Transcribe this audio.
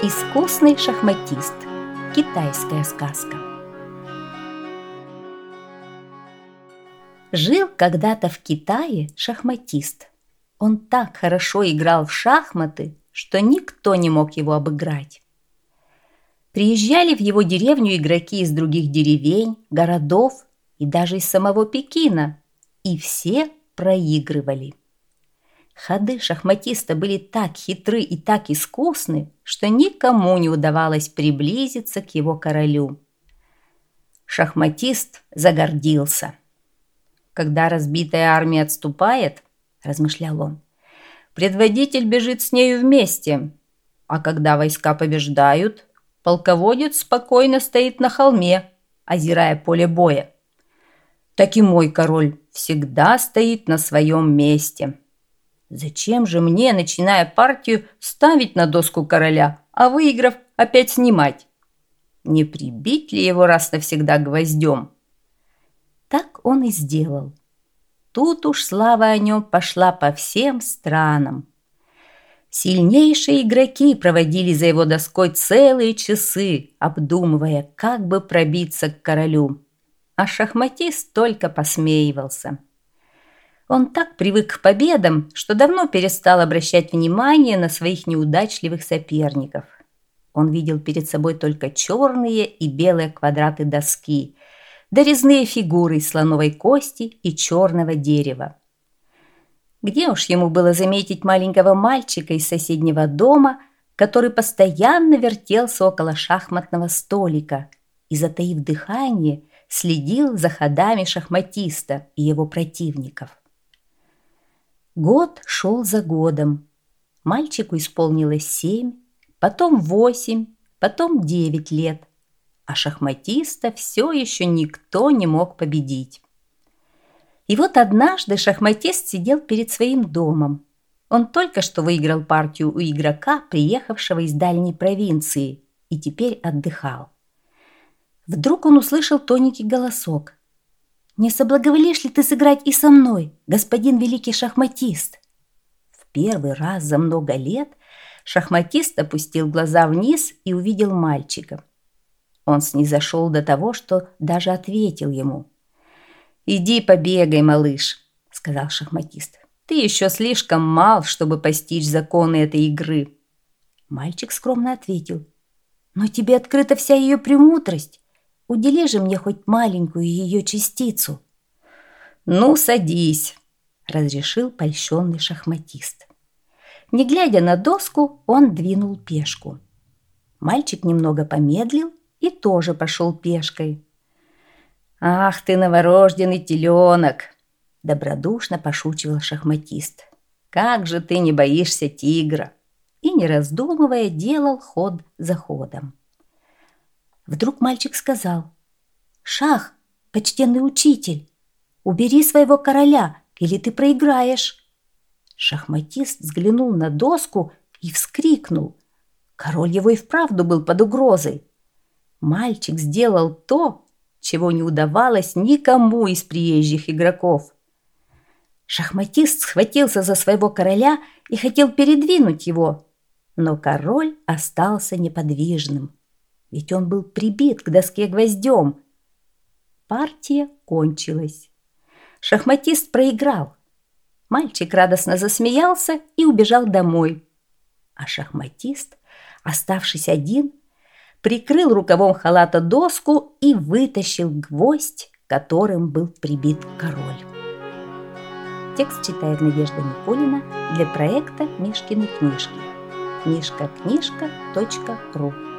Искусный шахматист. Китайская сказка. Жил когда-то в Китае шахматист. Он так хорошо играл в шахматы, что никто не мог его обыграть. Приезжали в его деревню игроки из других деревень, городов и даже из самого Пекина, и все проигрывали. Ходы шахматиста были так хитры и так искусны, что никому не удавалось приблизиться к его королю. Шахматист загордился. «Когда разбитая армия отступает, — размышлял он, — предводитель бежит с нею вместе, а когда войска побеждают, полководец спокойно стоит на холме, озирая поле боя. Так и мой король всегда стоит на своем месте. Зачем же мне, начиная партию, ставить на доску короля, а выиграв, опять снимать? Не прибить ли его раз навсегда гвоздем?» Так он и сделал. Тут уж слава о нем пошла по всем странам. Сильнейшие игроки проводили за его доской целые часы, обдумывая, как бы пробиться к королю. А шахматист только посмеивался. Он так привык к победам, что давно перестал обращать внимание на своих неудачливых соперников. Он видел перед собой только черные и белые квадраты доски, да резные фигуры из слоновой кости и черного дерева. Где уж ему было заметить маленького мальчика из соседнего дома, который постоянно вертелся около шахматного столика и, затаив дыхание, следил за ходами шахматиста и его противников. Год шел за годом. Мальчику исполнилось 7, потом 8, потом 9 лет, а шахматиста все еще никто не мог победить. И вот однажды шахматист сидел перед своим домом. Он только что выиграл партию у игрока, приехавшего из дальней провинции, и теперь отдыхал. Вдруг он услышал тоненький голосок. «Не соблаговолишь ли ты сыграть и со мной, господин великий шахматист?» В первый раз за много лет шахматист опустил глаза вниз и увидел мальчика. Он снизошел до того, что даже ответил ему. «Иди побегай, малыш», — сказал шахматист. «Ты еще слишком мал, чтобы постичь законы этой игры». Мальчик скромно ответил. «Но тебе открыта вся ее премудрость. Удели же мне хоть маленькую ее частицу». «Ну, садись», — разрешил польщенный шахматист. Не глядя на доску, он двинул пешку. Мальчик немного помедлил и тоже пошел пешкой. «Ах ты, новорожденный теленок!» — добродушно пошучивал шахматист. «Как же ты не боишься тигра!» И, не раздумывая, делал ход за ходом. Вдруг мальчик сказал: «Шах, почтенный учитель, убери своего короля, или ты проиграешь». Шахматист взглянул на доску и вскрикнул. Король его и вправду был под угрозой. Мальчик сделал то, чего не удавалось никому из приезжих игроков. Шахматист схватился за своего короля и хотел передвинуть его, но король остался неподвижным, ведь он был прибит к доске гвоздем. Партия кончилась. Шахматист проиграл. Мальчик радостно засмеялся и убежал домой. А шахматист, оставшись один, прикрыл рукавом халата доску и вытащил гвоздь, которым был прибит король. Текст читает Надежда Никулина для проекта «Мишкины книжки». Мишкакнижка.ру